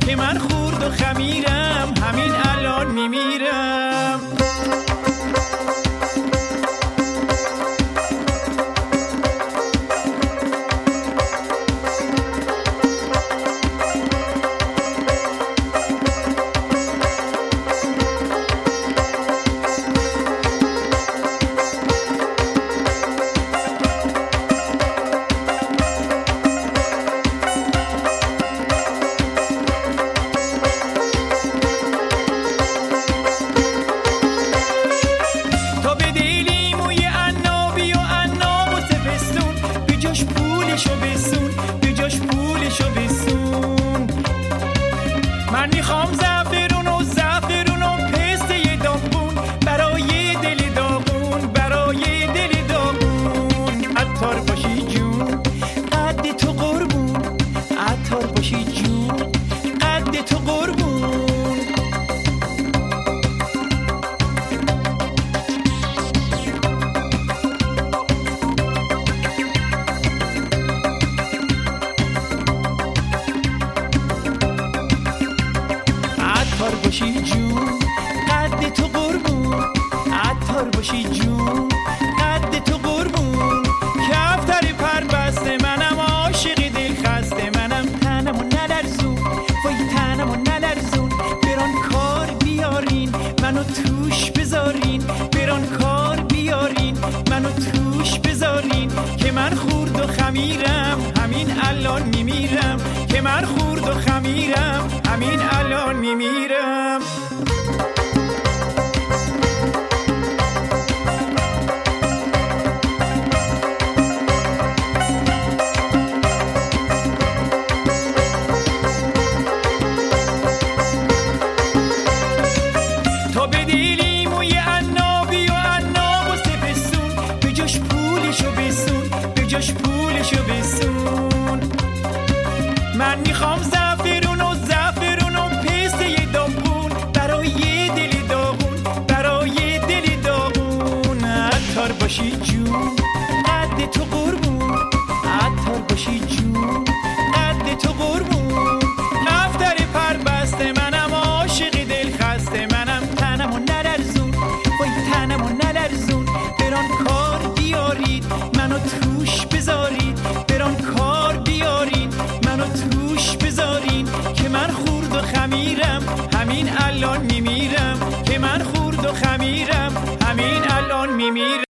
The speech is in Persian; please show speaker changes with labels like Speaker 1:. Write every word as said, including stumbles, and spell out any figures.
Speaker 1: که من خورد و خمیرم، همین الان میمیرم. من میخوام زعفرون و زعفرون و پسته داغون، برای دل داغون، برای دل داغون. عطار باشی جون قد تو قربون، عطار باشی جون قد تو قربون. عطار باشی جون قد تو قربون، عطار باشی جون قد تو قربون. کفتر پر بسته منم، عاشق دل خسته منم، تنمو نلرزون وای تنمو نلرزون. بران کار بیارین منو توش بذارین، بران کار بیارین منو توش بذارین. که من خورد و خمیرم، همین الان میمیرم. که من خورد و خمیرم، همین الان میمیرم. تا بدیلی موی عنابی و عناب و سپسون، به جاش پولشو بسون، به جاش پولشو بسون. من میخوام زعفرون